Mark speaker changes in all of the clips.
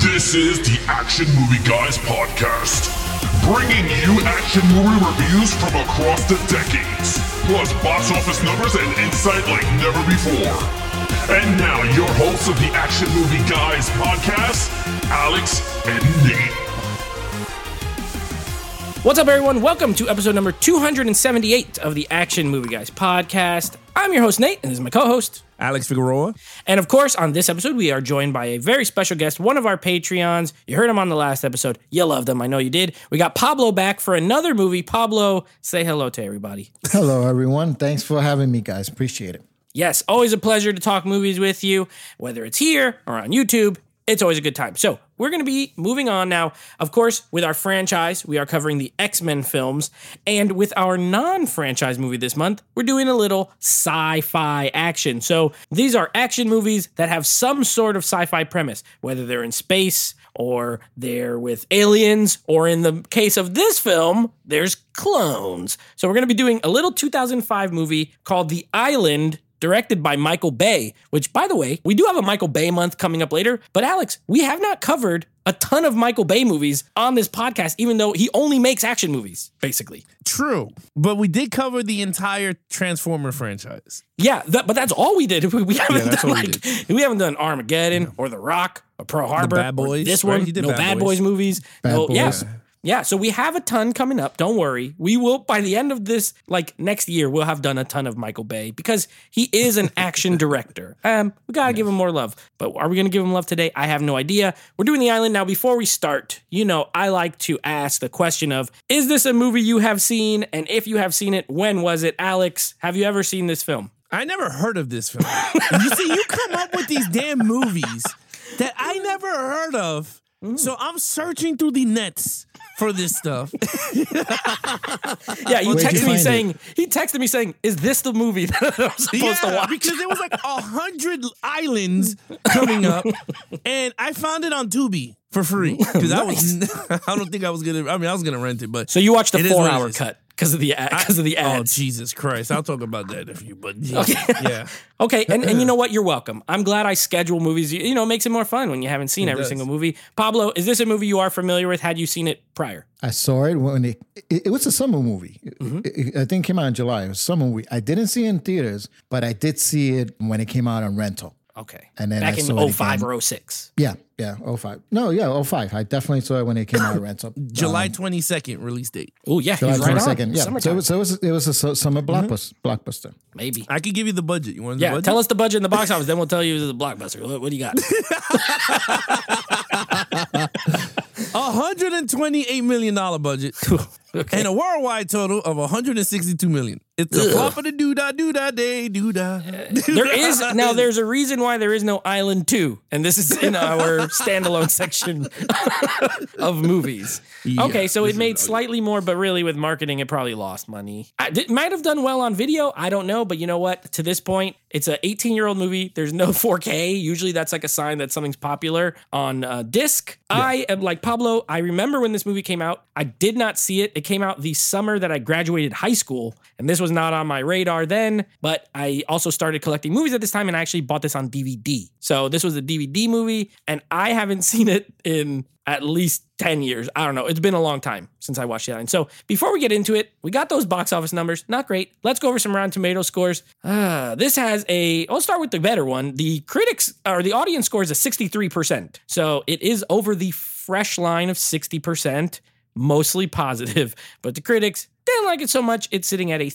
Speaker 1: This is the Action Movie Guys podcast, bringing you action movie reviews from across the decades, plus box office numbers and insight like never before. And now, your hosts of the Action Movie Guys podcast, Alex and Nate.
Speaker 2: What's up, everyone? Welcome to episode number 278 of the Action Movie Guys podcast. I'm your host, Nate, and this is my co-host,
Speaker 3: Alex Figueroa.
Speaker 2: And of course, on this episode, we are joined by a very special guest, one of our Patreons. You heard him on the last episode. You loved him. I know you did. We got Pablo back for another movie. Pablo, say hello to everybody.
Speaker 4: Hello, everyone. Thanks for having me, guys. Appreciate it.
Speaker 2: Yes, always a pleasure to talk movies with you, whether it's here or on YouTube. It's always a good time. So we're going to be moving on now. Of course, with our franchise, we are covering the X-Men films. And with our non-franchise movie this month, we're doing a little sci-fi action. So these are action movies that have some sort of sci-fi premise, whether they're in space or they're with aliens, or in the case of this film, there's clones. So we're going to be doing a little 2005 movie called The Island, directed by Michael Bay, which, by the way, we do have a Michael Bay month coming up later. But Alex, we have not covered a ton of Michael Bay movies on this podcast, even though he only makes action movies, basically.
Speaker 3: True, but we did cover the entire Transformer franchise.
Speaker 2: Yeah, but that's all we did. We haven't done we haven't done Armageddon or The Rock or Pearl Harbor.
Speaker 3: The Bad Boys,
Speaker 2: this one,
Speaker 3: right?
Speaker 2: no Bad Boys movies.
Speaker 4: Bad Boys.
Speaker 2: Yes. Yeah, so we have a ton coming up. Don't worry. We will, by the end of this, next year, we'll have done a ton of Michael Bay because he is an action director. We got to give him more love. But are we going to give him love today? I have no idea. We're doing The Island. Now, before we start, I like to ask the question of, is this a movie you have seen? And if you have seen it, when was it? Alex, have you ever seen this film?
Speaker 3: I never heard of this film. You see, you come up with these damn movies that I never heard of. So I'm searching through the nets for this stuff.
Speaker 2: Yeah, he texted me saying, is this the movie that I'm supposed to watch?
Speaker 3: Because there was 100 islands coming up, and I found it on Tubi for free. Because I don't think I was going to, I was going to rent it, but.
Speaker 2: So you watched the 4-hour cut because of the ads.
Speaker 3: Oh, Jesus Christ. I'll talk about that if you, but yeah.
Speaker 2: Okay.
Speaker 3: Yeah.
Speaker 2: Okay, and you know what? You're welcome. I'm glad I schedule movies. It makes it more fun when you haven't seen every single movie. Pablo, is this a movie you are familiar with? Had you seen it prior?
Speaker 4: I saw it when it was a summer movie. I think it came out in July. It was a summer movie. I didn't see it in theaters, but I did see it when it came out on rental.
Speaker 2: Okay.
Speaker 4: And then
Speaker 2: back
Speaker 4: I
Speaker 2: in
Speaker 4: saw it
Speaker 2: 05
Speaker 4: again.
Speaker 2: or 06.
Speaker 4: Yeah, 05. No, yeah, 05. I definitely saw it when it came out on rental.
Speaker 3: July 22nd release date.
Speaker 2: Oh, yeah.
Speaker 4: July
Speaker 2: He's right
Speaker 4: 22nd.
Speaker 2: on.
Speaker 4: Yeah.
Speaker 2: Summertime.
Speaker 4: So it was a summer blockbuster.
Speaker 2: Maybe.
Speaker 3: I could give you the budget. You want the budget?
Speaker 2: Tell us the budget in the box office, then we'll tell you if it's a blockbuster. What do you got?
Speaker 3: $128 million budget. Okay. And a worldwide total of $162 million. It's a flop of the doodah day, doodah.
Speaker 2: There's a reason why there is no Island 2, and this is in our standalone section of movies.
Speaker 3: Yeah,
Speaker 2: okay, so it made slightly more, but really with marketing, it probably lost money. It might have done well on video. I don't know, but you know what? To this point, it's an 18-year-old movie. There's no 4K. Usually that's a sign that something's popular on disc. Yeah. I am like Pablo. I remember when this movie came out. I did not see it. It came out the summer that I graduated high school, and this was not on my radar then, but I also started collecting movies at this time, and I actually bought this on DVD. So this was a DVD movie, and I haven't seen it in at least 10 years. I don't know. It's been a long time since I watched it. And so before we get into it, we got those box office numbers. Not great. Let's go over some Rotten Tomato scores. This has I'll start with the better one. The the audience score is a 63%. So it is over the fresh line of 60%, mostly positive. But the critics didn't like it so much. It's sitting at a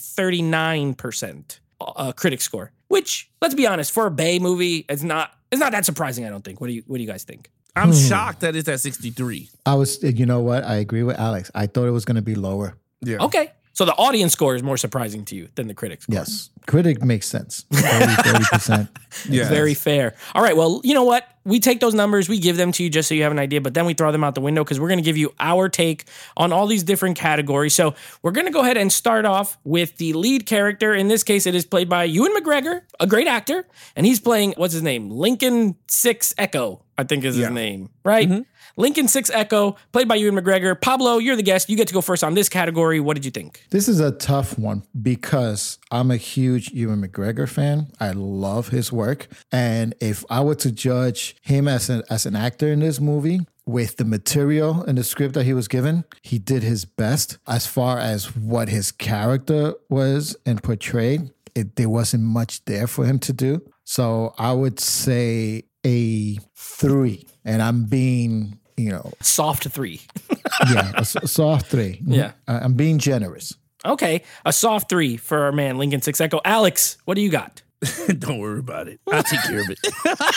Speaker 2: 39% critic score, which, let's be honest, for a Bay movie, it's not that surprising, I don't think. What do you guys think?
Speaker 3: I'm shocked that it's at 63.
Speaker 4: You know what? I agree with Alex. I thought it was going to be lower.
Speaker 3: Yeah.
Speaker 2: Okay. So the audience score is more surprising to you than the critic score.
Speaker 4: Yes. Critic makes sense. 30%.
Speaker 3: Yeah.
Speaker 2: Very fair. All right. Well, you know what? We take those numbers, we give them to you just so you have an idea, but then we throw them out the window because we're going to give you our take on all these different categories. So we're going to go ahead and start off with the lead character. In this case, it is played by Ewan McGregor, a great actor, and he's playing, what's his name? Lincoln Six Echo, I think is his name, right? Mm-hmm. Lincoln Six Echo, played by Ewan McGregor. Pablo, you're the guest. You get to go first on this category. What did you think?
Speaker 4: This is a tough one because I'm a huge Ewan McGregor fan. I love his work. And if I were to judge him as an actor in this movie, with the material and the script that he was given, he did his best. As far as what his character was and portrayed, there wasn't much there for him to do. So I would say a 3. And I'm being,
Speaker 2: Soft 3.
Speaker 4: yeah, a soft 3.
Speaker 2: Yeah.
Speaker 4: I'm being generous.
Speaker 2: Okay, a soft 3 for our man Lincoln Six Echo. Alex, what do you got?
Speaker 3: Don't worry about it. I'll take care of it.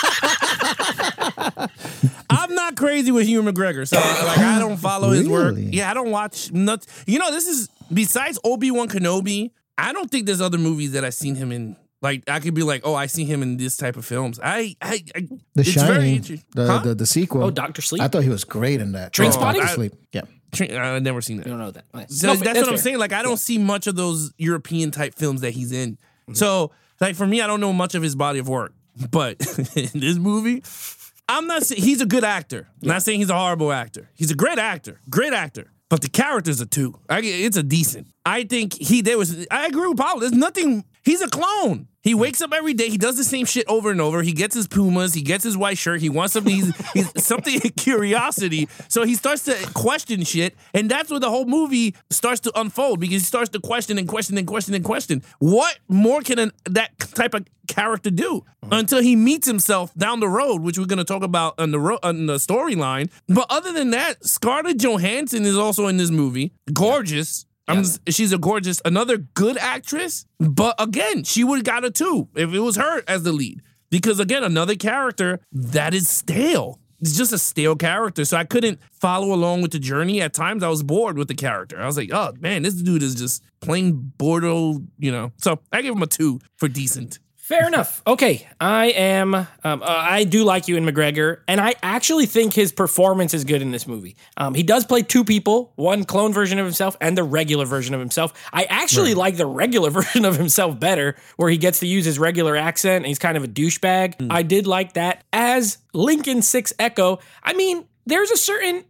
Speaker 3: I'm not crazy with Hugh McGregor, so I don't follow his work.
Speaker 4: Really?
Speaker 3: Yeah, I don't watch nuts. This is besides Obi-Wan Kenobi. I don't think there's other movies that I've seen him in. Like I could be like, oh, I see him in this type of films.
Speaker 4: The
Speaker 3: it's very
Speaker 4: Shining,
Speaker 3: interesting.
Speaker 4: the sequel.
Speaker 2: Oh, Dr. Sleep?
Speaker 4: I thought he was great in that.
Speaker 2: Trainspotting?
Speaker 4: Dr. Sleep. Yeah.
Speaker 3: I've never seen that.
Speaker 2: You don't know that.
Speaker 3: So that's what I'm saying. Like I don't see much of those European type films that he's in. Mm-hmm. So like for me, I don't know much of his body of work. But in this movie, I'm not saying he's a good actor. I'm not saying he's a horrible actor. He's a great actor. But the character's a 2. It's a decent. I think I agree with Paul. There's nothing. He's a clone. He wakes up every day. He does the same shit over and over. He gets his Pumas. He gets his white shirt. He wants something. He's something curiosity. So he starts to question shit, and that's where the whole movie starts to unfold because he starts to question and question and question and question. What more can that type of character do until he meets himself down the road, which we're going to talk about on the storyline. But other than that, Scarlett Johansson is also in this movie. Gorgeous. She's another good actress. But again, she would have got a 2 if it was her as the lead. Because again, another character that is stale. It's just a stale character. So I couldn't follow along with the journey. At times I was bored with the character. I was like, oh man, this dude is just plain Bordeaux, So I give him a 2 for decent.
Speaker 2: Fair enough. Okay, I do like Ewan McGregor, and I actually think his performance is good in this movie. He does play 2 people, one clone version of himself and the regular version of himself. I actually like the regular version of himself better, where he gets to use his regular accent, and he's kind of a douchebag. I did like that. As Lincoln Six Echo, I mean, there's a certain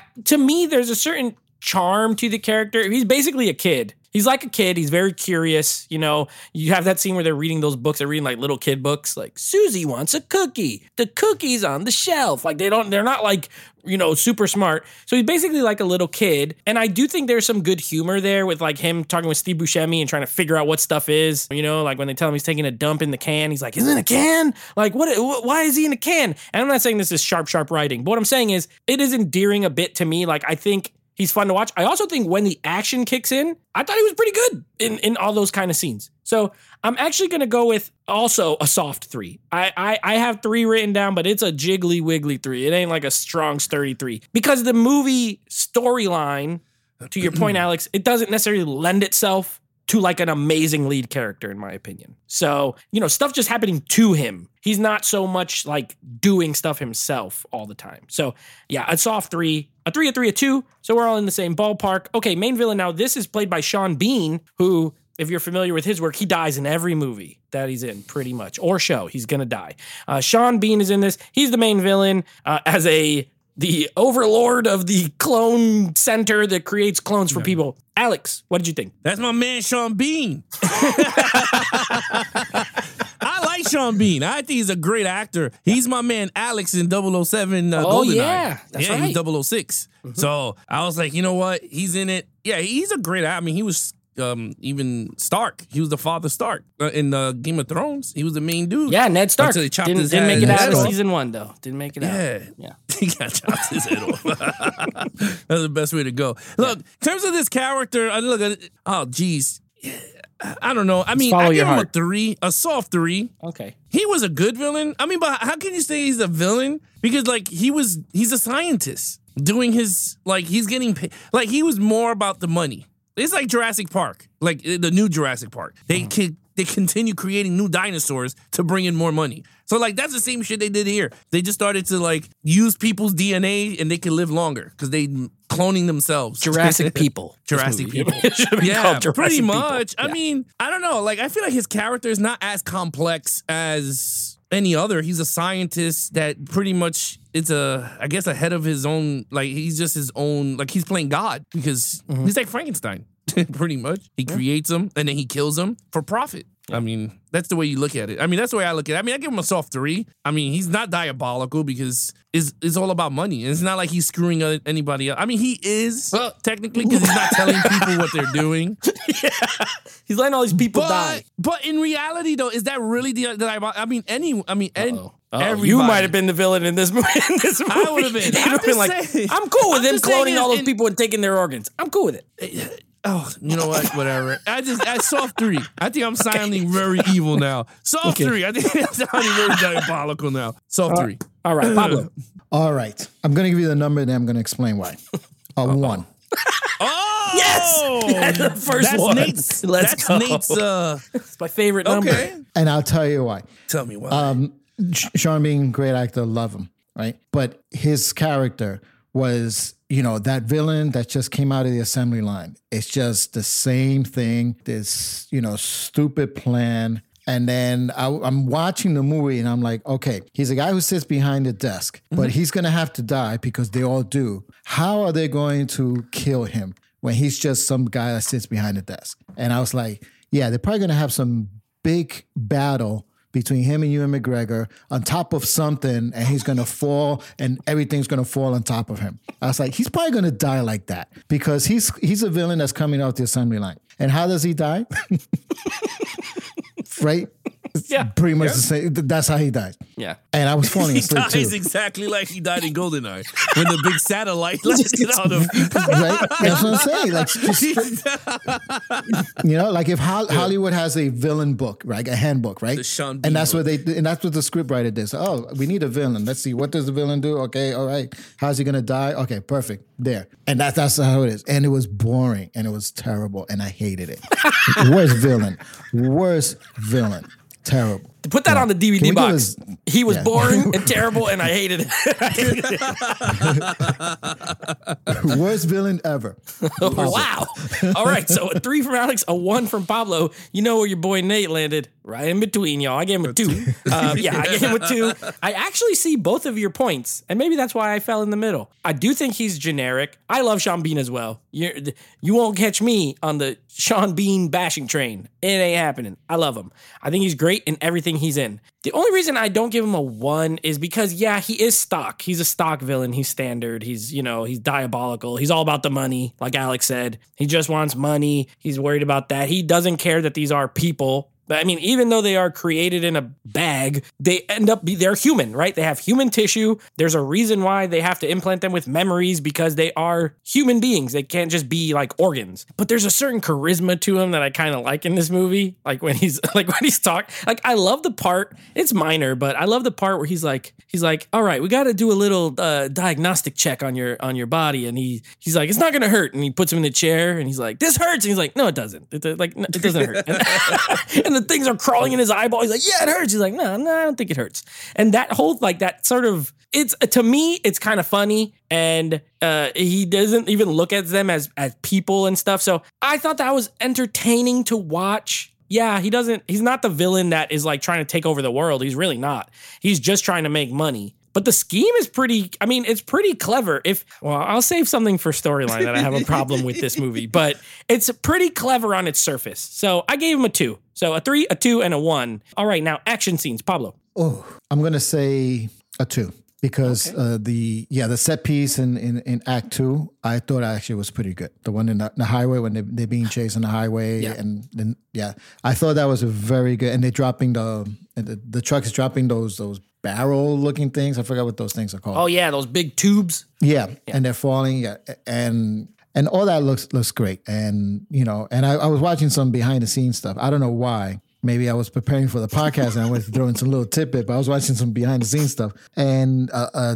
Speaker 2: charm to the character. He's basically a kid. He's like a kid. He's very curious. You have that scene where they're reading those books. They're reading like little kid books. Like Susie wants a cookie. The cookie's on the shelf. Like they're not like, super smart. So he's basically like a little kid. And I do think there's some good humor there with like him talking with Steve Buscemi and trying to figure out what stuff is. Like when they tell him he's taking a dump in the can, he's like, isn't it a can? Like why is he in a can? And I'm not saying this is sharp writing. But what I'm saying is it is endearing a bit to me. Like I think he's fun to watch. I also think when the action kicks in, I thought he was pretty good in all those kind of scenes. So I'm actually going to go with also a soft 3. I have 3 written down, but it's a jiggly wiggly 3. It ain't like a strong, sturdy 3. Because the movie storyline, to your point, Alex, it doesn't necessarily lend itself to like an amazing lead character, in my opinion. So, stuff just happening to him. He's not so much like doing stuff himself all the time. So yeah, a soft 3, a 3, a 3, a 2. So we're all in the same ballpark. Okay, main villain now. This is played by Sean Bean, who, if you're familiar with his work, he dies in every movie that he's in, pretty much, or show. He's gonna die. Sean Bean is in this. He's the main villain as the overlord of the clone center that creates clones for people. Alex, what did you think?
Speaker 3: That's my man, Sean Bean. I like Sean Bean. I think he's a great actor. He's my man, Alex, in 007 GoldenEye.
Speaker 2: Yeah, that's right.
Speaker 3: He's 006. Mm-hmm. So I was like, you know what? He's in it. Yeah, he's a great actor. I mean, he was even Stark. He was the father Stark in Game of Thrones. He was the main dude.
Speaker 2: Yeah, Ned Stark.
Speaker 3: Didn't
Speaker 2: make it out of season 1, though. Didn't make it out.
Speaker 3: Yeah. He got chopped his head off. That's the best way to go. Look, in terms of this character, I look at it. Oh, geez. I don't know. I mean, I give him a 3, a soft 3.
Speaker 2: Okay.
Speaker 3: He was a good villain. I mean, but how can you say he's a villain? Because like he's a scientist doing his, like he's getting paid. Like he was more about the money. It's like Jurassic Park, like the new Jurassic Park. They continue creating new dinosaurs to bring in more money. So like that's the same shit they did here. They just started to like use people's DNA and they can live longer because they cloning themselves.
Speaker 2: Jurassic people.
Speaker 3: Jurassic people. Yeah, pretty much. Yeah. I mean, I don't know. Like I feel like his character is not as complex as any other. He's a scientist that pretty much it's I guess ahead of his own, like he's just his own, like he's playing God because he's like Frankenstein. pretty much. He creates them and then he kills them for profit. I mean, that's the way you look at it. I mean, that's the way I look at it. I mean, I give him a soft 3. I mean, he's not diabolical because it's all about money. It's not like he's screwing anybody else. I mean, he is technically because he's not telling people what they're doing.
Speaker 2: Yeah. He's letting all these people die.
Speaker 3: But in reality, though, is that really the diabolical? I mean, everybody.
Speaker 2: You might have been the villain in this movie.
Speaker 3: I would have been.
Speaker 2: I'm cool with him cloning all those people and taking their organs. I'm cool with it.
Speaker 3: Oh, you know what? Whatever. I soft 3. I think I'm sounding very evil now. Soft 3. I think I'm sounding very diabolical now. Soft 3.
Speaker 2: All right, Pablo.
Speaker 4: All right. I'm going to give you the number and then I'm going to explain why. 1.
Speaker 3: Oh!
Speaker 2: Yes! That's the first one. Let's go.
Speaker 3: Nate's,
Speaker 2: it's my favorite number.
Speaker 3: Okay.
Speaker 4: And I'll tell you why.
Speaker 3: Tell me why.
Speaker 4: Sean being a great actor, love him, right? But his character was, that villain that just came out of the assembly line. It's just the same thing, this, stupid plan. And then I'm watching the movie and I'm like, okay, he's a guy who sits behind the desk, but he's going to have to die because they all do. How are they going to kill him when he's just some guy that sits behind the desk? And I was like, yeah, they're probably going to have some big battle between him and Ewan McGregor on top of something, and he's going to fall and everything's going to fall on top of him. I was like, he's probably going to die like that because he's a villain that's coming out the assembly line. And how does he die? Right?
Speaker 2: Yeah.
Speaker 4: Pretty much the same. That's how he died.
Speaker 2: Yeah.
Speaker 4: And I was falling asleep too.
Speaker 3: He dies exactly like he died in GoldenEye when the big satellite landed on him.
Speaker 4: Right? That's what I'm saying. Like, like if Hollywood has a villain book, right? A handbook, right?
Speaker 3: The Sean Bean
Speaker 4: and that's
Speaker 3: book.
Speaker 4: what the script writer did. So, we need a villain. Let's see, what does the villain do? Okay, all right. How's he gonna die? Okay, perfect. There. And that's how it is. And it was boring and it was terrible and I hated it. Worst villain. Terrible.
Speaker 2: To put that on the DVD box, he was
Speaker 4: Yeah.
Speaker 2: boring and terrible, and I hated it.
Speaker 4: Worst villain ever.
Speaker 2: Wow. All right, so a 3 from Alex, a 1 from Pablo. You know where your boy Nate landed. Right in between, y'all. I gave him a 2. I gave him a 2. I actually see both of your points, and maybe that's why I fell in the middle. I do think he's generic. I love Sean Bean as well. You won't catch me on the Sean Bean bashing train. It ain't happening. I love him. I think he's great in everything he's in. The only reason I don't give him a 1 is because, he is stock. He's a stock villain. He's standard. He's diabolical. He's all about the money, like Alex said. He just wants money. He's worried about that. He doesn't care that these are people. I mean, even though they are created in a bag, they they're human, right? They have human tissue. There's a reason why they have to implant them with memories because they are human beings. They can't just be like organs. But there's a certain charisma to him that I kind of like in this movie. Like when he's talking, like I love the part, it's minor, but I love the part where he's like, all right, we got to do a little diagnostic check on your body. And he's like, it's not going to hurt. And he puts him in the chair and he's like, this hurts. And he's like, no, it doesn't. It doesn't hurt. And the things are crawling in his eyeball. He's like, yeah, it hurts. He's like, no, I don't think it hurts. And that whole, that sort of, to me, it's kind of funny. And he doesn't even look at them as people and stuff. So I thought that was entertaining to watch. Yeah, he's not the villain that is like trying to take over the world. He's really not. He's just trying to make money. But the scheme is it's pretty clever. I'll save something for storyline that I have a problem with this movie, but it's pretty clever on its surface. So I gave him a 2. So a 3, a 2, and a 1. All right, now action scenes. Pablo.
Speaker 4: Oh, I'm going to say a 2 because the set piece in Act 2, I thought actually was pretty good. The one in the highway when they're being chased on the highway.
Speaker 2: Yeah.
Speaker 4: And then, I thought that was a very good, and they're dropping the truck is dropping those barrel looking things. I forgot what those things are called.
Speaker 2: Oh yeah, those big tubes.
Speaker 4: Yeah. And they're falling. Yeah. And all that looks great. And, and I was watching some behind the scenes stuff. I don't know why. Maybe I was preparing for the podcast and I wanted to throw in some little tidbit, but I was watching some behind the scenes stuff. And a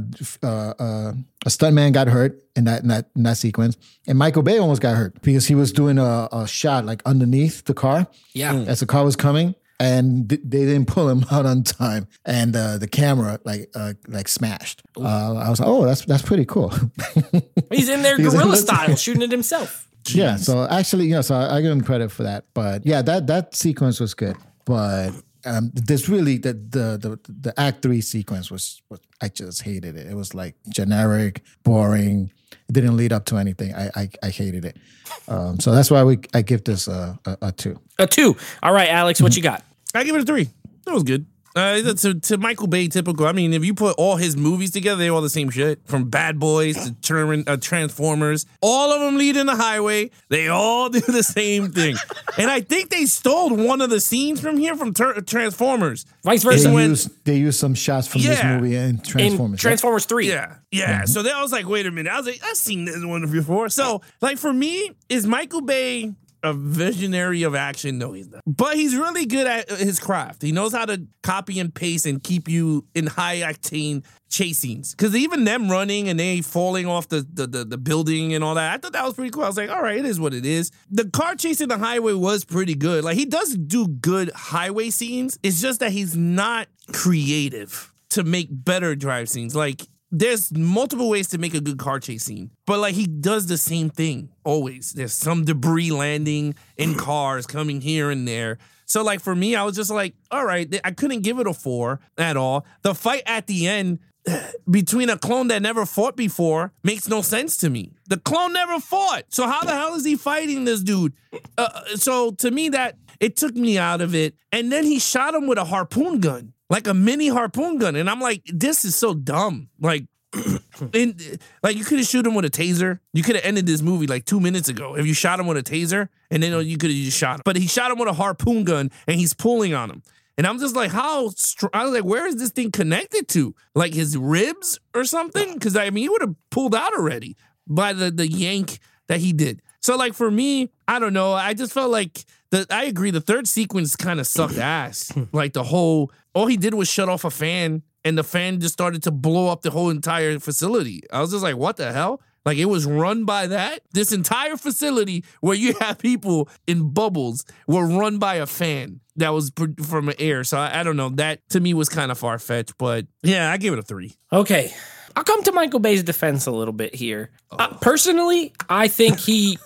Speaker 4: stuntman got hurt in that sequence. And Michael Bay almost got hurt because he was doing a shot like underneath the car.
Speaker 2: Yeah.
Speaker 4: As the car was coming. And they didn't pull him out on time, and the camera like smashed. I was like, oh, that's pretty cool.
Speaker 2: He's in there guerrilla style, shooting it himself.
Speaker 4: Jeez. Yeah, so actually, so I give him credit for that. But yeah, that sequence was good. But There's really the Act 3 sequence was I just hated it. It was like generic, boring. It didn't lead up to anything. I hated it. So that's why I give this a 2.
Speaker 2: A 2. All right, Alex, what you got?
Speaker 3: I give it a 3. That was good. To Michael Bay, typical. I mean, if you put all his movies together, they're all the same shit. From Bad Boys to Transformers, all of them lead in the highway. They all do the same thing. And I think they stole one of the scenes from here from Transformers.
Speaker 2: Vice versa.
Speaker 4: They used some shots from this movie in Transformers.
Speaker 2: In Transformers 3.
Speaker 3: Yeah. Mm-hmm. So then I was like, wait a minute. I was like, I've seen this one before. So, like, for me, is Michael Bay a visionary of action? No, he's not. But he's really good at his craft. He knows how to copy and paste and keep you in high octane chase scenes. Because even them running and they falling off the building and all that, I thought that was pretty cool. I was like, all right, it is what it is. The car chase in the highway was pretty good. Like, he does do good highway scenes. It's just that he's not creative to make better drive scenes. Like, there's multiple ways to make a good car chase scene, but like he does the same thing always. There's some debris landing in cars coming here and there. So like for me, I was just like, all right, I couldn't give it a 4 at all. The fight at the end between a clone that never fought before makes no sense to me. The clone never fought. So how the hell is he fighting this dude? So to me, that it took me out of it. And then he shot him with a harpoon gun. Like a mini harpoon gun. And I'm like, this is so dumb. Like, you could have shot him with a taser. You could have ended this movie like 2 minutes ago if you shot him with a taser, and then you could have just shot him. But he shot him with a harpoon gun, and he's pulling on him. And I'm just like, I was like, where is this thing connected to? Like his ribs or something? Because, I mean, he would have pulled out already by the yank that he did. So, like, for me, I don't know. I just felt like, I agree, the third sequence kind of sucked ass. Like, all he did was shut off a fan, and the fan just started to blow up the whole entire facility. I was just like, what the hell? Like, it was run by that? This entire facility where you have people in bubbles were run by a fan that was from air. So, I don't know. That, to me, was kind of far-fetched. But, yeah, I give it a 3.
Speaker 2: Okay. I'll come to Michael Bay's defense a little bit here. Personally, I think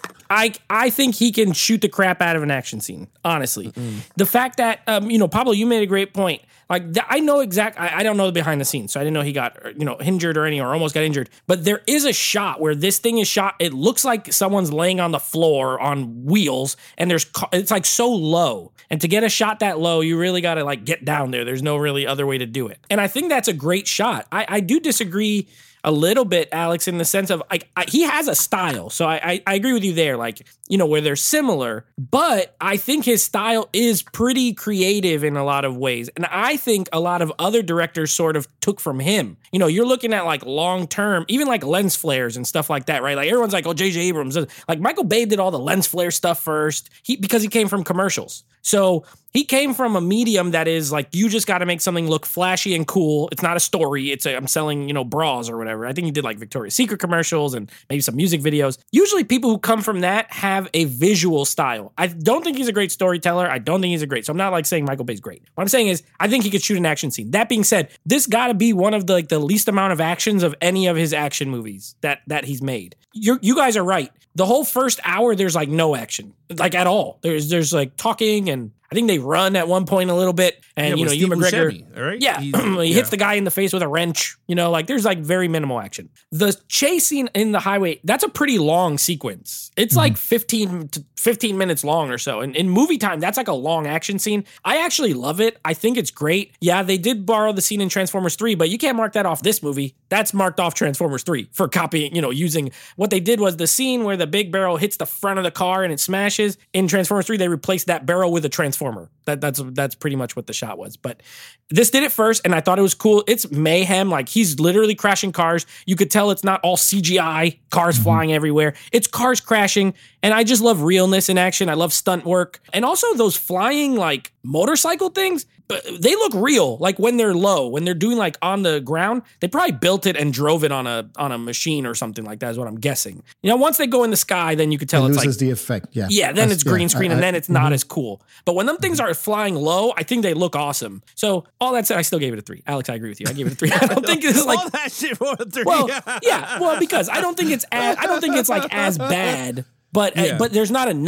Speaker 2: I think he can shoot the crap out of an action scene, honestly. The fact that, Pablo, you made a great point. Like, I know I don't know the behind the scenes, so I didn't know he got, injured or almost got injured. But there is a shot where this thing is shot. It looks like someone's laying on the floor on wheels, and it's like so low. And to get a shot that low, you really got to like get down there. There's no really other way to do it. And I think that's a great shot. I do disagree a little bit, Alex, in the sense of he has a style. So I agree with you there, where they're similar, but I think his style is pretty creative in a lot of ways. And I think a lot of other directors sort of took from him. You're looking at like long-term, even like lens flares and stuff like that, right? Like everyone's like, oh, J.J. Abrams. Like Michael Bay did all the lens flare stuff first because he came from commercials. So he came from a medium that is like, you just got to make something look flashy and cool. It's not a story. I'm selling, bras or whatever. I think he did like Victoria's Secret commercials and maybe some music videos. Usually people who come from that have a visual style. I don't think he's a great storyteller. I don't think he's so I'm not like saying Michael Bay's great. What I'm saying is I think he could shoot an action scene. That being said, this got to be one of the least amount of actions of any of his action movies that he's made. You guys are right. The whole first hour, there's like no action, like at all. There's like talking, and I think they run at one point a little bit. And, Ewan McGregor,
Speaker 3: Buscemi, right?
Speaker 2: Yeah, he hits the guy in the face with a wrench. There's like very minimal action. The chase scene in the highway, that's a pretty long sequence. It's like 15 minutes long or so. And in movie time, that's like a long action scene. I actually love it. I think it's great. Yeah, they did borrow the scene in Transformers 3, but you can't mark that off this movie. That's marked off Transformers 3 for copying, using what they did was the scene where the big barrel hits the front of the car and it smashes. In Transformers 3, they replaced that barrel with a transformer. That's pretty much what the shot was. But this did it first, and I thought it was cool. It's mayhem. Like, he's literally crashing cars. You could tell it's not all CGI, cars flying everywhere. It's cars crashing, and I just love realness in action. I love stunt work. And also those flying, like, motorcycle things, they look real. Like, when they're low, when they're doing, like, on the ground, they probably built it and drove it on a machine or something like that is what I'm guessing. Once they go in the sky, then you could tell
Speaker 4: it
Speaker 2: it's like...
Speaker 4: loses the effect, yeah.
Speaker 2: Yeah, then it's green screen, and then it's not as cool. But when them things are flying low, I think they look awesome. So, all that said, I still gave it a 3. Alex, I agree with you. I gave it a 3. I don't think it's like...
Speaker 3: all that shit for a 3.
Speaker 2: Well, yeah. Well, because I don't think it's like as bad, but there's not enough.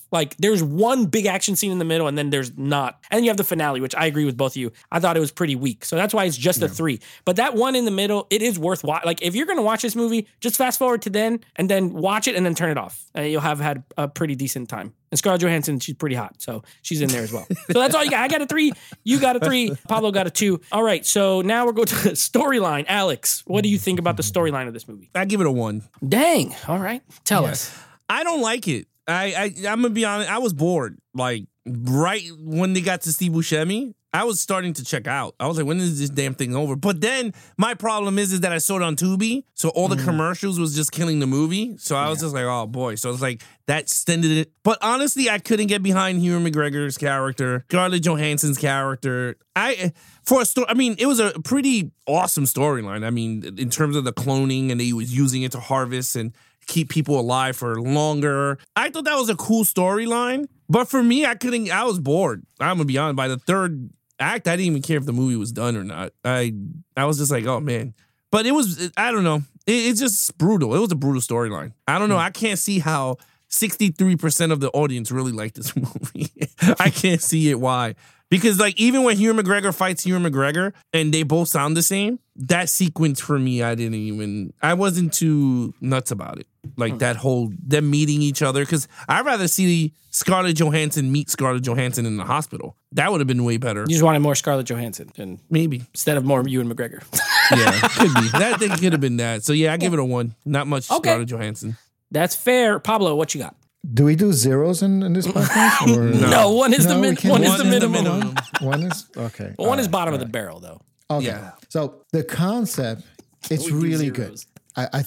Speaker 2: Like there's one big action scene in the middle and then there's not. And then you have the finale, which I agree with both of you. I thought it was pretty weak. So that's why it's just a 3. But that one in the middle, it is worth watching. Like if you're going to watch this movie, just fast forward to then and then watch it and then turn it off. And you'll have had a pretty decent time. And Scarlett Johansson, she's pretty hot. So she's in there as well. So that's all you got. I got a 3. You got a 3. Pablo got a 2. All right. So now we're going to the storyline. Alex, what do you think about the storyline of this movie?
Speaker 3: I give it a 1.
Speaker 2: Dang. All right. Tell us.
Speaker 3: I don't like it. I'm gonna be honest. I was bored. Like right when they got to Steve Buscemi, I was starting to check out. I was like, when is this damn thing over? But then my problem is that I saw it on Tubi, so all the commercials was just killing the movie. So I was just like, oh boy. So it's like that extended it. But honestly, I couldn't get behind Ewan McGregor's character, Scarlett Johansson's character. It was a pretty awesome storyline. I mean, in terms of the cloning and he was using it to harvest and keep people alive for longer. I thought that was a cool storyline, but for me, I was bored. I'm gonna be honest. By the third act, I didn't even care if the movie was done or not. I was just like, oh man. But I don't know. It's just brutal. It was a brutal storyline. I don't know. I can't see how 63% of the audience really liked this movie. I can't see it why. Because like even when Ewan McGregor fights Ewan McGregor and they both sound the same, that sequence for me, I wasn't too nuts about it. Like that whole, them meeting each other. Because I'd rather see Scarlett Johansson meet Scarlett Johansson in the hospital. That would have been way better.
Speaker 2: You just wanted more Scarlett Johansson. And
Speaker 3: maybe.
Speaker 2: Instead of more Ewan McGregor.
Speaker 3: Yeah, could be. That thing could have been that. So yeah, I give it a 1. Not much Scarlett Johansson.
Speaker 2: That's fair. Pablo, what you got?
Speaker 4: Do we do zeros in this podcast? Or?
Speaker 2: No, one is the minimum.
Speaker 4: One is okay.
Speaker 2: Well, one is bottom of the barrel, though.
Speaker 4: Okay.
Speaker 3: Yeah.
Speaker 4: So the concept, it's really good. I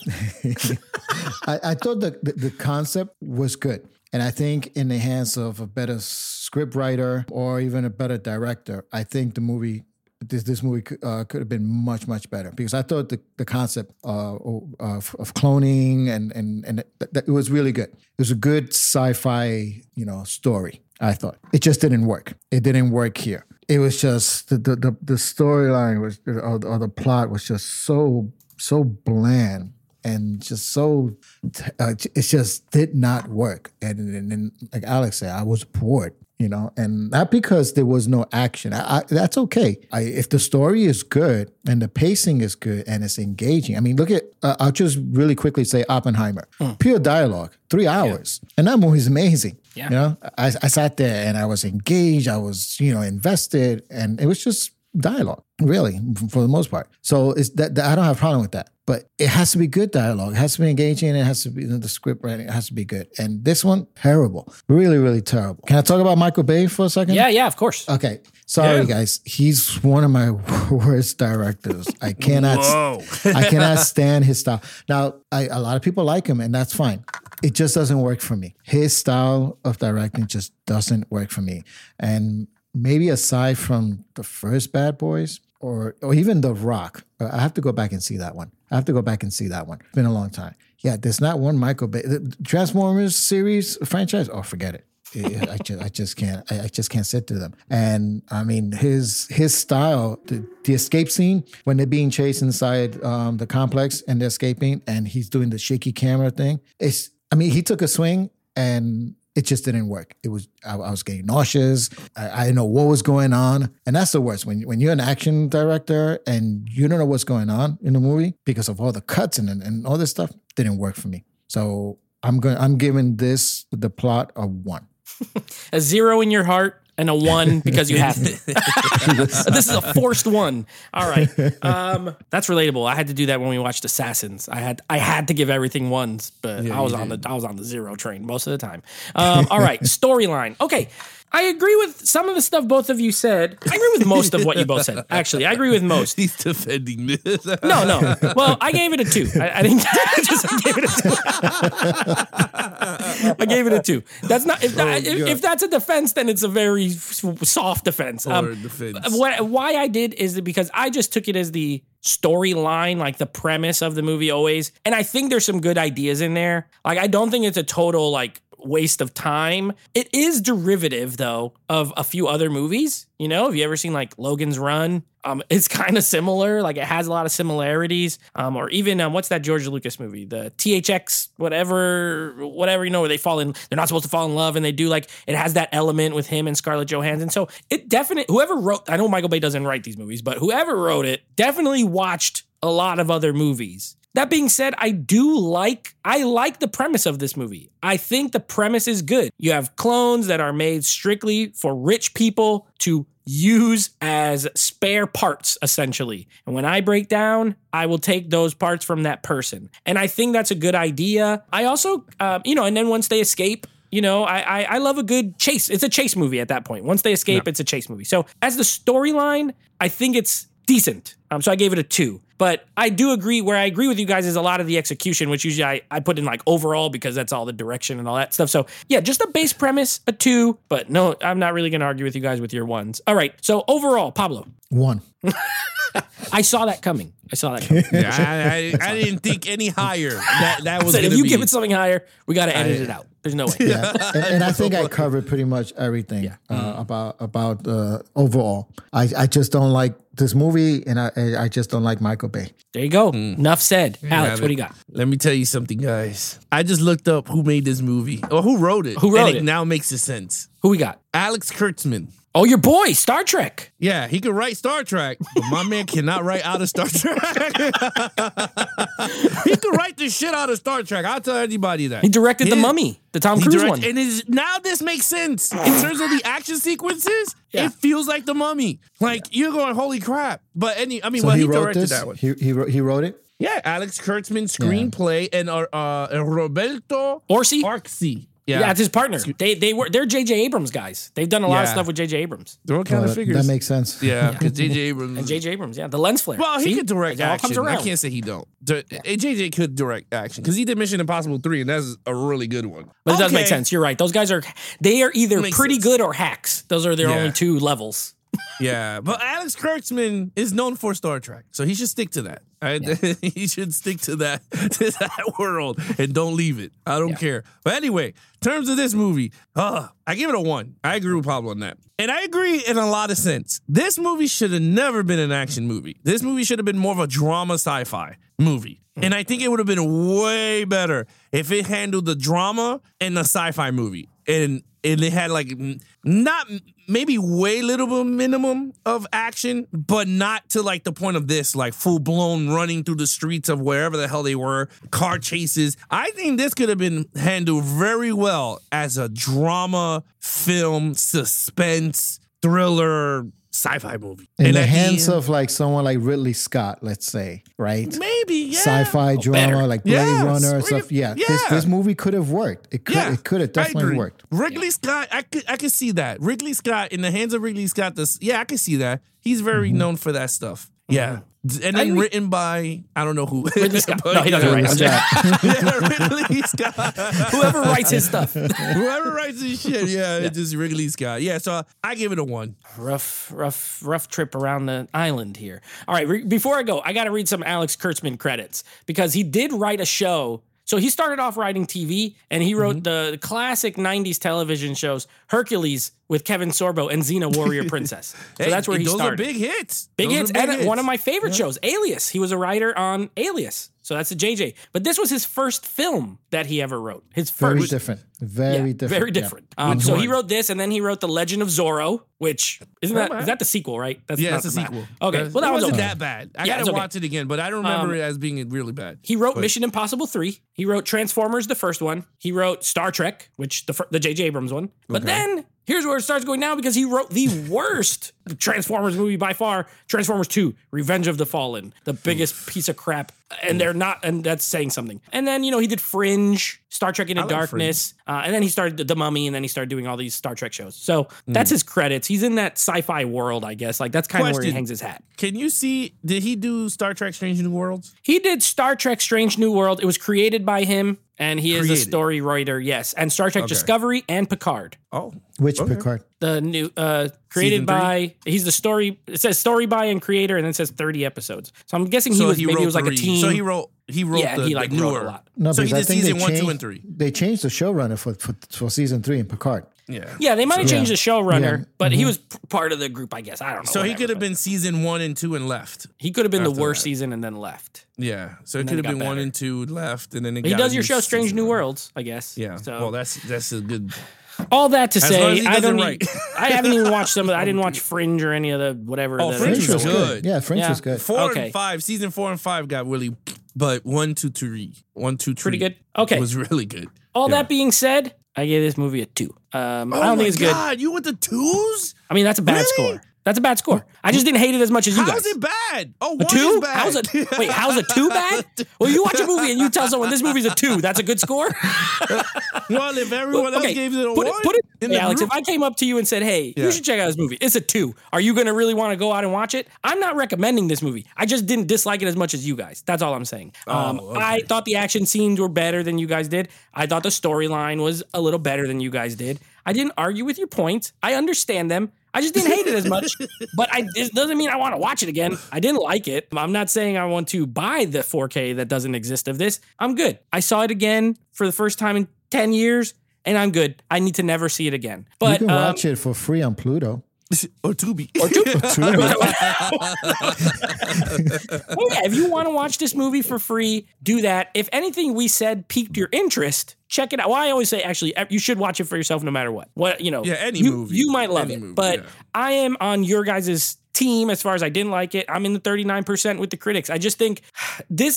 Speaker 4: thought the concept was good. And I think in the hands of a better script writer or even a better director, I think this movie could have been much, much better, because I thought the concept of cloning and it was really good. It was a good sci-fi, story, I thought. It just didn't work. It didn't work here. It was just the storyline was, or the plot was just so bland and just so it just did not work. And like Alex said, I was bored. And not because there was no action. That's okay. If the story is good and the pacing is good and it's engaging. I mean, look at, I'll just really quickly say Oppenheimer. Pure dialogue, 3 hours. And that movie's amazing.
Speaker 2: Yeah.
Speaker 4: I sat there and I was engaged. I was, invested. And it was just dialogue, really, for the most part. So it's that I don't have a problem with that. But it has to be good dialogue. It has to be engaging. It has to be the script writing. It has to be good. And this one, terrible. Really, really terrible. Can I talk about Michael Bay for a second?
Speaker 2: Yeah, of course.
Speaker 4: Okay. Sorry, guys. He's one of my worst directors. I cannot stand his style. Now, a lot of people like him, and that's fine. It just doesn't work for me. His style of directing just doesn't work for me. And maybe aside from the first Bad Boys or even The Rock, I have to go back and see that one. It's been a long time. Yeah, there's not one Michael Bay. The Transformers series franchise, oh, forget it. I just can't sit through them. And I mean, his style, the escape scene when they're being chased inside the complex and they're escaping, and he's doing the shaky camera thing. He took a swing and it just didn't work. I was getting nauseous. I didn't know what was going on. And that's the worst. When you're an action director and you don't know what's going on in the movie because of all the cuts and all this stuff, didn't work for me. So I'm giving the plot a 1.
Speaker 2: A 0 in your heart and a 1 because you have to. This is a forced 1. All right. That's relatable. I had to do that when we watched Assassins. I had to give everything 1s, but I was on the 0 train most of the time. All right. Storyline. Okay. I agree with some of the stuff both of you said. I agree with most of what you both said. Actually, I agree with most.
Speaker 3: He's defending this.
Speaker 2: No. Well, I gave it a 2. I didn't I gave it a 2. I gave it a 2. That's not if that's a defense, then it's a very soft defense. Why I did is because I just took it as the storyline, like the premise of the movie always. And I think there's some good ideas in there. Like, I don't think it's a total waste of time. It is derivative though of a few other movies. Have you ever seen like Logan's Run It's kind of similar. Like it has a lot of similarities. Or even what's that George Lucas movie? The THX, whatever, where they fall in, they're not supposed to fall in love and they do, like, it has that element with him and Scarlett Johansson. So it definitely, whoever wrote, I know Michael Bay doesn't write these movies, but whoever wrote it definitely watched a lot of other movies. That being said, I like the premise of this movie. I think the premise is good. You have clones that are made strictly for rich people to use as spare parts, essentially. And when I break down, I will take those parts from that person. And I think that's a good idea. I also, and then once they escape, I love a good chase. It's a chase movie at that point. Once they escape, It's a chase movie. So as the storyline, I think it's decent. So I gave it a 2. But I do agree, where I agree with you guys is a lot of the execution, which usually I put in like overall because that's all the direction and all that stuff. So yeah, just a base premise, a 2. But no, I'm not really going to argue with you guys with your 1s. All right. So overall, Pablo.
Speaker 4: 1.
Speaker 2: I saw that coming.
Speaker 3: Yeah, I didn't think any higher. That was.
Speaker 2: If you give it something higher, we got to edit it out. There's no way.
Speaker 4: Yeah, and I think I covered pretty much everything about overall. I just don't like this movie, and I just don't like Michael Bay.
Speaker 2: There you go. Enough said. Alex, what do you got?
Speaker 3: Let me tell you something, guys. I just looked up who made this movie or who wrote it. It now makes sense.
Speaker 2: Who we got?
Speaker 3: Alex Kurtzman.
Speaker 2: Oh, your boy, Star Trek.
Speaker 3: Yeah, he could write Star Trek, but my man cannot write out of Star Trek. He could write the shit out of Star Trek. I'll tell anybody that.
Speaker 2: He directed The Mummy, the Tom Cruise one.
Speaker 3: And now this makes sense. In terms of the action sequences, it feels like The Mummy. Like, you're going, holy crap. But he directed that one.
Speaker 4: He wrote it?
Speaker 3: Yeah, Alex Kurtzman screenplay and Roberto Orci.
Speaker 2: Yeah, it's his partner. They're J.J. Abrams guys. They've done a lot of stuff with J.J. Abrams.
Speaker 3: They're all kind of figures.
Speaker 4: That makes sense.
Speaker 3: Yeah, because J.J. Abrams.
Speaker 2: And J.J. Abrams, the lens flare.
Speaker 3: Well, he could direct action.
Speaker 2: I
Speaker 3: can't say he don't. J.J. could direct action because he did Mission Impossible 3, and that's a really good one.
Speaker 2: But it does make sense. You're right. Those guys are either pretty good or hacks. Those are their only 2 levels.
Speaker 3: Yeah, but Alex Kurtzman is known for Star Trek, so he should stick to that. Right? Yeah. He should stick to that world and don't leave it. I don't care. But anyway, in terms of this movie, I give it a 1. I agree with Pablo on that. And I agree in a lot of sense. This movie should have never been an action movie. This movie should have been more of a drama sci-fi movie. And I think it would have been way better if it handled the drama and the sci-fi movie. And it had like not maybe way little bit minimum of action, but not to like the point of this, like full blown running through the streets of wherever the hell they were, car chases. I think this could have been handled very well as a drama, film, suspense, thriller, sci-fi movie.
Speaker 4: In the hands of like someone like Ridley Scott, let's say, right?
Speaker 3: Maybe, yeah.
Speaker 4: Sci-fi drama, like Blade Runner and stuff. Yeah. This movie could have worked. It could have definitely worked.
Speaker 3: Ridley Scott, I could see that. Ridley Scott, in the hands of Ridley Scott, I could see that. He's very known for that stuff. Yeah. And then written by, I don't know who.
Speaker 2: Ridley Scott. No, he doesn't write.
Speaker 3: Ridley Scott.
Speaker 2: Whoever writes his stuff.
Speaker 3: Whoever writes his shit, it's just Ridley Scott. Yeah, so I give it a 1.
Speaker 2: Rough trip around the island here. All right, before I go, I got to read some Alex Kurtzman credits because he did write a show. So he started off writing TV, and he wrote the classic 90s television shows, Hercules with Kevin Sorbo and Xena Warrior Princess. So that's where he started.
Speaker 3: Those are big hits.
Speaker 2: Big hits. One of my favorite shows, Alias. He was a writer on Alias. So that's a JJ. But this was his first film that he ever wrote. His first.
Speaker 4: Very different. Very different.
Speaker 2: So he wrote this, and then he wrote The Legend of Zorro, which is that the sequel, right?
Speaker 3: It's a sequel.
Speaker 2: Okay, well that
Speaker 3: wasn't that bad. I gotta watch it again, but I don't remember it as being really bad.
Speaker 2: He wrote Mission Impossible 3. He wrote Transformers, the first one. He wrote Star Trek, which the J.J. Abrams one. But then here's where it starts going down because he wrote the worst Transformers movie by far, Transformers 2, Revenge of the Fallen, the biggest piece of crap. And that's saying something. And then, he did Fringe, Star Trek Into Darkness, and then he started The Mummy, and then he started doing all these Star Trek shows. So that's his credits. He's in that sci-fi world, I guess. Like, that's kind of where he hangs his hat.
Speaker 3: Can you see, did he do Star Trek Strange New Worlds?
Speaker 2: He did Star Trek Strange New World. It was created by him, and he is a story writer, yes. And Star Trek Discovery and Picard.
Speaker 3: Oh.
Speaker 4: Which Picard?
Speaker 2: The new, created by, he's the story, it says story by and creator, and then it says 30 episodes. So I'm guessing he was like a team.
Speaker 3: So he wrote
Speaker 2: he
Speaker 3: wrote
Speaker 2: wrote a lot.
Speaker 4: No,
Speaker 3: so he did season 1, 2,
Speaker 4: changed,
Speaker 3: and 3.
Speaker 4: They changed the showrunner for season 3 in Picard.
Speaker 2: Yeah, they might have changed the showrunner,
Speaker 4: Yeah.
Speaker 2: but he was part of the group, I guess. I don't know.
Speaker 3: So he
Speaker 2: whatever,
Speaker 3: could have
Speaker 2: but
Speaker 3: been season 1 and 2 and left.
Speaker 2: He could have been the
Speaker 3: after
Speaker 2: worst
Speaker 3: that.
Speaker 2: season and then left.
Speaker 3: Yeah. So it
Speaker 2: And then
Speaker 3: could have
Speaker 2: it
Speaker 3: been
Speaker 2: got
Speaker 3: 1
Speaker 2: better.
Speaker 3: and 2 left, and then it
Speaker 2: He
Speaker 3: got
Speaker 2: does
Speaker 3: a
Speaker 2: your
Speaker 3: new
Speaker 2: show, Strange
Speaker 3: season
Speaker 2: New
Speaker 3: one.
Speaker 2: Worlds, I guess.
Speaker 3: Yeah.
Speaker 2: So
Speaker 3: Well, that's a good.
Speaker 2: all that to
Speaker 3: As
Speaker 2: say,
Speaker 3: long as he
Speaker 2: I
Speaker 3: does
Speaker 2: don't.
Speaker 3: it right.
Speaker 2: I haven't even watched some of. I didn't watch Fringe or any of the whatever.
Speaker 3: Oh,
Speaker 2: the-
Speaker 3: Fringe
Speaker 4: Fringe
Speaker 3: was
Speaker 4: was
Speaker 3: good.
Speaker 4: good. Yeah, Fringe
Speaker 2: Yeah.
Speaker 4: was good.
Speaker 3: 4
Speaker 2: Okay.
Speaker 3: and 5, season 4 and 5 got really, but 1, 2, 3, 1, 2, 3.
Speaker 2: Pretty good. Okay.
Speaker 3: was really good.
Speaker 2: All
Speaker 3: Yeah.
Speaker 2: that being said, I gave this movie a 2. I don't think it's good.
Speaker 3: God, you with the 2s?
Speaker 2: I mean, that's a bad
Speaker 3: Really?
Speaker 2: score. That's a bad score. I just didn't hate it as much as you guys.
Speaker 3: How's it bad? Oh,
Speaker 2: A
Speaker 3: 1
Speaker 2: 2?
Speaker 3: is bad.
Speaker 2: How's a 2 bad? Well, you watch a movie and you tell someone this movie's a 2. That's a good score?
Speaker 3: Well, if everyone else gave it a 1,
Speaker 2: put it
Speaker 3: in
Speaker 2: hey,
Speaker 3: the
Speaker 2: Alex,
Speaker 3: group-
Speaker 2: if I came up to you and said, hey,
Speaker 3: Yeah.
Speaker 2: you should check out this movie. It's a 2. Are you going to really want to go out and watch it? I'm not recommending this movie. I just didn't dislike it as much as you guys. That's all I'm saying.
Speaker 3: okay.
Speaker 2: I thought the action scenes were better than you guys did. I thought the storyline was a little better than you guys did. I didn't argue with your points. I understand them. I just didn't hate it as much, but it doesn't mean I want to watch it again. I didn't like it. I'm not saying I want to buy the 4K that doesn't exist of this. I'm good. I saw it again for the first time in 10 years, and I'm good. I need to never see it again.
Speaker 4: You
Speaker 2: But
Speaker 4: can watch it for free on Pluto.
Speaker 3: or Tubi.
Speaker 2: Well, yeah, if you want to watch this movie for free, do that. If anything we said piqued your interest, check it out. Well, I always say, actually, you should watch it for yourself no matter what.
Speaker 3: Yeah, any
Speaker 2: you,
Speaker 3: movie.
Speaker 2: You might love
Speaker 3: Any
Speaker 2: it.
Speaker 3: movie,
Speaker 2: But
Speaker 3: yeah.
Speaker 2: I am on your guys' team as far as I didn't like it. I'm in the 39% with the critics. I just think this,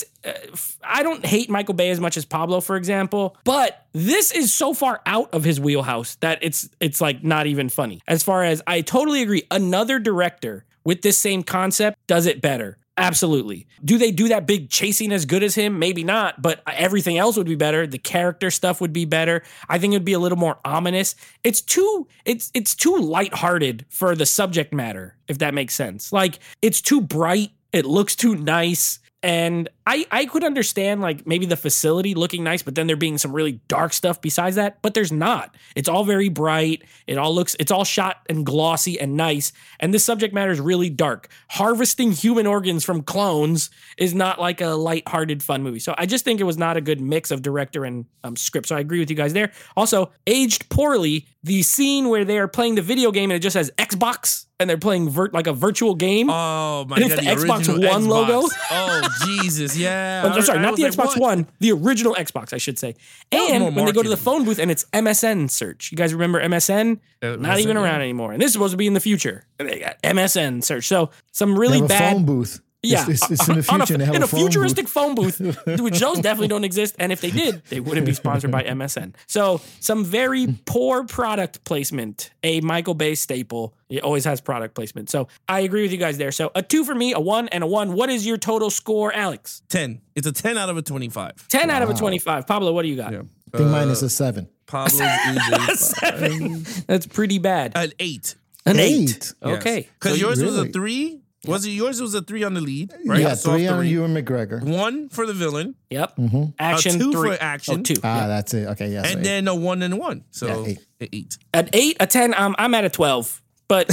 Speaker 2: I don't hate Michael Bay as much as Pablo, for example, but this is so far out of his wheelhouse that it's like not even funny. As far as I totally agree, another director with this same concept does it better. Absolutely. Do they do that big chasing as good as him? Maybe not, but everything else would be better. The character stuff would be better. I think it would be a little more ominous. It's too lighthearted for the subject matter, if that makes sense. Like, it's too bright. It looks too nice. And I could understand like maybe the facility looking nice, but then there being some really dark stuff besides that, but there's not. It's all very bright. It's all shot and glossy and nice. And this subject matter is really dark. Harvesting human organs from clones is not like a lighthearted fun movie. So I just think it was not a good mix of director and script. So I agree with you guys there. Also, aged poorly, the scene where they are playing the video game and it just says Xbox and they're playing like a virtual game.
Speaker 3: Oh my
Speaker 2: And it's
Speaker 3: god!
Speaker 2: the Xbox
Speaker 3: original
Speaker 2: One
Speaker 3: Xbox.
Speaker 2: logo?
Speaker 3: Oh Jesus! Yeah.
Speaker 2: I'm sorry,
Speaker 3: I
Speaker 2: not
Speaker 3: was
Speaker 2: the
Speaker 3: like,
Speaker 2: Xbox
Speaker 3: what?
Speaker 2: One, the original Xbox, I should say.
Speaker 3: was
Speaker 2: And
Speaker 3: more
Speaker 2: when they go to the
Speaker 3: marketing.
Speaker 2: phone booth and it's MSN search. You guys remember MSN? Not even
Speaker 3: MSN,
Speaker 2: around
Speaker 3: yeah.
Speaker 2: anymore. And this is supposed to be in the future. And they got MSN search. So some
Speaker 4: They
Speaker 2: really
Speaker 4: have a
Speaker 2: bad.
Speaker 4: phone booth.
Speaker 2: Yeah,
Speaker 4: It's in the
Speaker 2: on
Speaker 4: future. and they have
Speaker 2: in a
Speaker 4: phone
Speaker 2: futuristic
Speaker 4: booth.
Speaker 2: phone booth, which those definitely don't exist. And if they did, they wouldn't be sponsored by MSN. So some very poor product placement. A Michael Bay staple. He always has product placement. So I agree with you guys there. So a 2 for me, a 1 and a 1. What is your total score, Alex?
Speaker 3: 10. It's a 10 out of a 25.
Speaker 2: 10 out of a 25. Pablo, what do you got?
Speaker 3: Yeah.
Speaker 4: I think mine is a 7.
Speaker 3: Pablo's is
Speaker 2: That's pretty bad.
Speaker 3: an 8.
Speaker 2: An 8. Okay.
Speaker 3: Because yours was a
Speaker 4: really-
Speaker 3: 3. Was it yours? Was a 3 on the lead, right?
Speaker 4: Yeah,
Speaker 3: Soft
Speaker 4: 3 on
Speaker 3: three.
Speaker 4: Ewan McGregor.
Speaker 3: 1 for the villain,
Speaker 2: Yep.
Speaker 3: A
Speaker 2: Action
Speaker 3: 2
Speaker 2: 3.
Speaker 3: for action.
Speaker 2: Oh, 2.
Speaker 4: That's it. Okay, yeah.
Speaker 3: and then a 1 and a 1. So
Speaker 4: Yeah, 8.
Speaker 3: an 8.
Speaker 2: An 8, a 10. I'm at a 12. But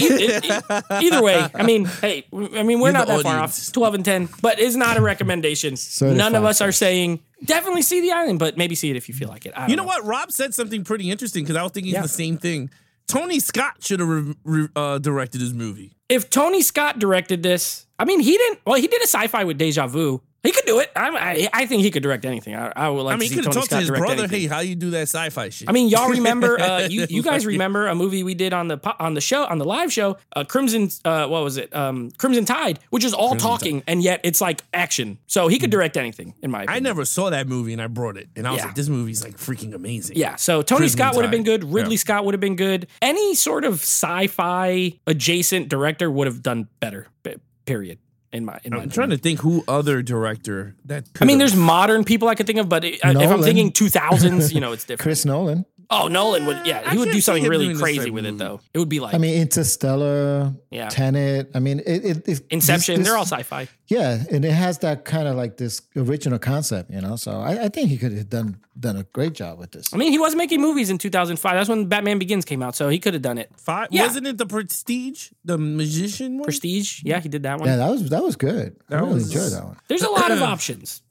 Speaker 2: either way, I mean, hey, we're not
Speaker 3: the
Speaker 2: that far
Speaker 3: audience.
Speaker 2: off. 12 and 10, but it's not a recommendation. None of us are saying definitely see the island, but maybe see it if you feel like it. I don't
Speaker 3: You know what? Rob said something pretty interesting because I was thinking
Speaker 2: Yeah.
Speaker 3: the same thing. Tony Scott should have directed his movie.
Speaker 2: If Tony Scott directed this, I mean, he didn't. Well, he did a sci-fi with Deja Vu. He could do it. I think he could direct anything. I would like
Speaker 3: I mean,
Speaker 2: to
Speaker 3: he
Speaker 2: see
Speaker 3: could have
Speaker 2: Tony
Speaker 3: talked to
Speaker 2: Scott
Speaker 3: his
Speaker 2: direct
Speaker 3: brother.
Speaker 2: anything.
Speaker 3: Hey, how you do that sci-fi shit?
Speaker 2: I mean, y'all remember? You guys remember a movie we did on the show, on the live show, Crimson? What was it? Crimson Tide, which is all talking and yet it's like action. So he could direct anything, in my opinion.
Speaker 3: I never saw that movie and I brought it, and I was
Speaker 2: Yeah.
Speaker 3: like, this movie's like freaking amazing.
Speaker 2: Yeah, so Tony
Speaker 3: Crimson
Speaker 2: Scott would have been
Speaker 3: Tide.
Speaker 2: good. Ridley
Speaker 3: Yeah.
Speaker 2: Scott would have been good. Any sort of sci-fi adjacent director would have done better. Period. In my
Speaker 3: I'm trying to think who other director that.
Speaker 2: I mean, there's modern people I could think of, but if I'm
Speaker 4: Nolan.
Speaker 2: thinking 2000s, it's different.
Speaker 4: Chris Nolan.
Speaker 2: Oh, Nolan would, yeah, he would
Speaker 3: can't
Speaker 2: do
Speaker 3: see
Speaker 2: something
Speaker 3: him
Speaker 2: really
Speaker 3: doing this
Speaker 2: crazy
Speaker 3: type
Speaker 2: with
Speaker 3: of
Speaker 2: it,
Speaker 3: movie.
Speaker 2: though. It would be like
Speaker 4: I mean, Interstellar,
Speaker 2: Yeah.
Speaker 4: Tenet. I mean, it
Speaker 2: Inception.
Speaker 4: this-
Speaker 2: They're all sci-fi.
Speaker 4: Yeah, and it has that kind of like this original concept, So I think he could have done a great job with this.
Speaker 2: I mean, he was making movies in 2005. That's when Batman Begins came out, so he could have done it.
Speaker 3: Yeah. Wasn't it the Prestige, the magician one?
Speaker 2: Prestige, yeah, he did that one.
Speaker 4: Yeah, that was good. I really
Speaker 3: was-
Speaker 4: enjoyed that one.
Speaker 2: There's a lot of options.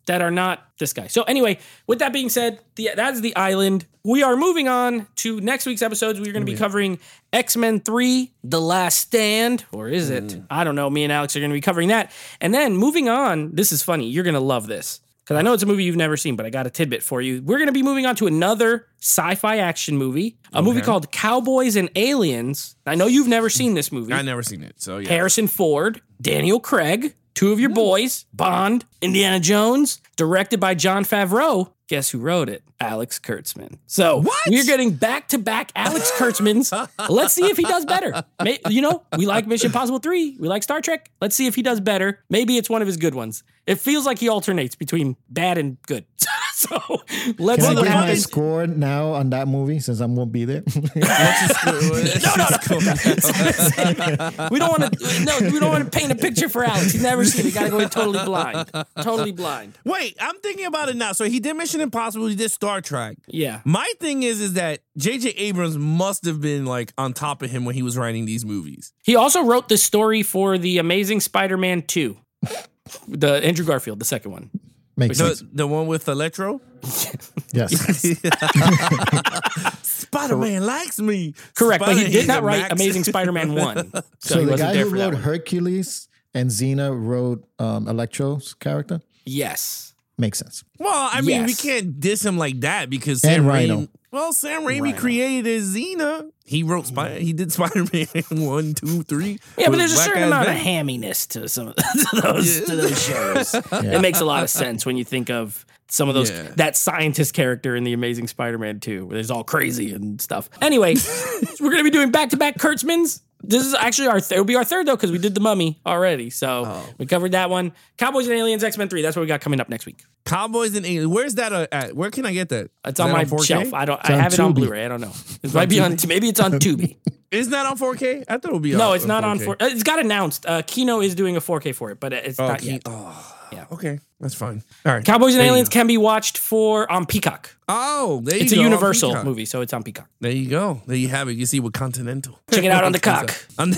Speaker 2: that are not this guy. So anyway, with that being said, that's The Island. We are moving on to next week's episodes. We're going to be covering X-Men 3, The Last Stand, or is it? I don't know. Me and Alex are going to be covering that. And then moving on, this is funny. You're going to love this. Because I know it's a movie you've never seen, but I got a tidbit for you. We're going to be moving on to another sci-fi action movie, a movie called Cowboys and Aliens. I know you've never seen this movie.
Speaker 3: I've never seen it, so yeah.
Speaker 2: Harrison Ford, Daniel Craig, two of your boys, Bond, Indiana Jones, directed by Jon Favreau. Guess who wrote it? Alex Kurtzman. So we're getting back-to-back Alex Kurtzmans. Let's see if he does better. We like Mission Impossible 3. We like Star Trek. Let's see if he does better. Maybe it's one of his good ones. It feels like he alternates between bad and good. So let's
Speaker 4: Can I
Speaker 2: see what
Speaker 4: get my
Speaker 2: happens.
Speaker 4: score now on that movie since I won't be there?
Speaker 2: We don't want to paint a picture for Alex. He's never seen it. Got to go in totally blind. Totally blind.
Speaker 3: Wait, I'm thinking about it now. So he did Mission Impossible, he did Star Trek.
Speaker 2: Yeah.
Speaker 3: My thing is that J.J. Abrams must have been like on top of him when he was writing these movies.
Speaker 2: He also wrote the story for The Amazing Spider-Man 2. The Andrew Garfield, the second one.
Speaker 4: Makes sense.
Speaker 3: The one with Electro?
Speaker 4: Yes.
Speaker 3: Spider-Man likes me.
Speaker 2: Correct, but he did not
Speaker 3: Spider-Man
Speaker 2: write
Speaker 3: Max.
Speaker 2: Amazing Spider-Man 1.
Speaker 4: So
Speaker 2: he
Speaker 4: the
Speaker 2: wasn't
Speaker 4: guy
Speaker 2: there
Speaker 4: who
Speaker 2: for that
Speaker 4: wrote
Speaker 2: one.
Speaker 4: Hercules and Xena wrote Electro's character?
Speaker 2: Yes.
Speaker 4: Makes sense.
Speaker 3: Well, I mean, we
Speaker 2: Yes.
Speaker 3: can't diss him like that because
Speaker 4: And
Speaker 3: Sam
Speaker 4: Rhino.
Speaker 3: Raimi. Well, Sam Raimi
Speaker 2: Rhino.
Speaker 3: created Xena. He wrote He did Spider-Man 1, 2, 3.
Speaker 2: Yeah, but
Speaker 3: with
Speaker 2: there's a
Speaker 3: Black
Speaker 2: certain
Speaker 3: Ass
Speaker 2: amount of
Speaker 3: Venom.
Speaker 2: hamminess to some of those shows. It makes a lot of sense when you think of some of those that scientist character in The Amazing Spider-Man 2, where it's all crazy and stuff. Anyway, we're gonna be doing back-to-back Kurtzmans. This is actually it'll be our third though, because we did The Mummy already. So we covered that one. Cowboys and Aliens, X-Men 3. That's what we got coming up next week.
Speaker 3: Cowboys and Aliens. Where's that at? Where can I get that?
Speaker 2: It's
Speaker 3: Is
Speaker 2: on
Speaker 3: that
Speaker 2: my
Speaker 3: 4K?
Speaker 2: shelf. I
Speaker 4: on
Speaker 2: have it on
Speaker 4: Tubi.
Speaker 2: Blu-ray. I don't know. It might be on. Maybe it's on Tubi.
Speaker 3: It's not on 4K? I thought it would be on
Speaker 2: No, it's not
Speaker 3: 4K.
Speaker 2: on 4. It's got announced. Kino is doing a 4K for it, but it's not yet.
Speaker 3: Okay, that's fine. All right.
Speaker 2: Cowboys and
Speaker 3: There you
Speaker 2: Aliens
Speaker 3: go.
Speaker 2: can be watched on Peacock.
Speaker 3: Oh, there you
Speaker 2: It's
Speaker 3: go.
Speaker 2: a
Speaker 3: on
Speaker 2: Universal
Speaker 3: Peacock.
Speaker 2: movie, so it's on Peacock.
Speaker 3: There you go. There you have it. You see with Continental.
Speaker 2: Check it out on the cock.
Speaker 3: On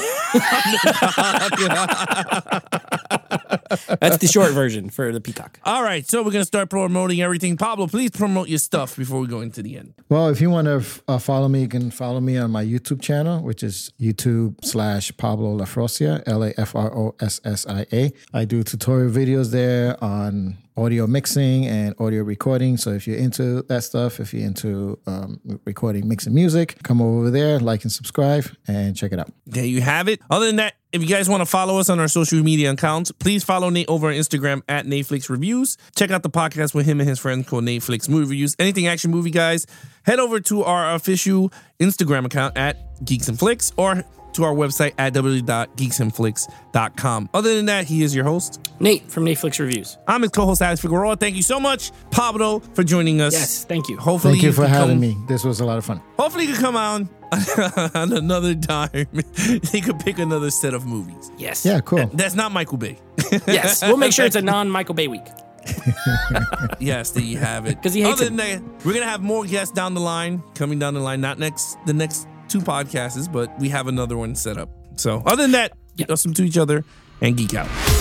Speaker 2: That's the short version for the Peacock.
Speaker 3: All right, so we're going to start promoting everything. Pablo, please promote your stuff before we go into the end.
Speaker 4: Well, if you want to follow me, you can follow me on my YouTube channel, which is YouTube/Pablo Lafrosia, LAFROSSIA. I do tutorial videos there on audio mixing and audio recording. So if you're into that stuff, if you're into recording, mixing music, come over there, like and subscribe, and check it out.
Speaker 3: There you have it. Other than that, if you guys want to follow us on our social media accounts, please follow Nate over on Instagram at Netflix Reviews. Check out the podcast with him and his friends called Netflix Movie Reviews. Anything action movie, guys, head over to our official Instagram account at Geeks and Flicks or to our website at www.geeksandflicks.com. Other than that, he is your host.
Speaker 2: Nate from Netflix Reviews.
Speaker 3: I'm his co-host, Alex Figueroa. Thank you so much, Pablo, for joining us.
Speaker 2: Yes, thank you.
Speaker 3: Hopefully
Speaker 4: Thank you for
Speaker 3: can
Speaker 4: having
Speaker 3: come-
Speaker 4: me. This was a lot of fun.
Speaker 3: Hopefully you can come on another time. He could pick another set of movies.
Speaker 2: Yes.
Speaker 4: Yeah, cool.
Speaker 3: That's not Michael Bay.
Speaker 2: Yes. We'll make sure it's a non-Michael Bay week.
Speaker 3: Yes, there you have it.
Speaker 2: 'Cause he hates
Speaker 3: Other
Speaker 2: him.
Speaker 3: than that, we're gonna have more guests down the line, coming down the line. Not the next two podcasts, but we have another one set up. So other than that, listen to each other and geek out.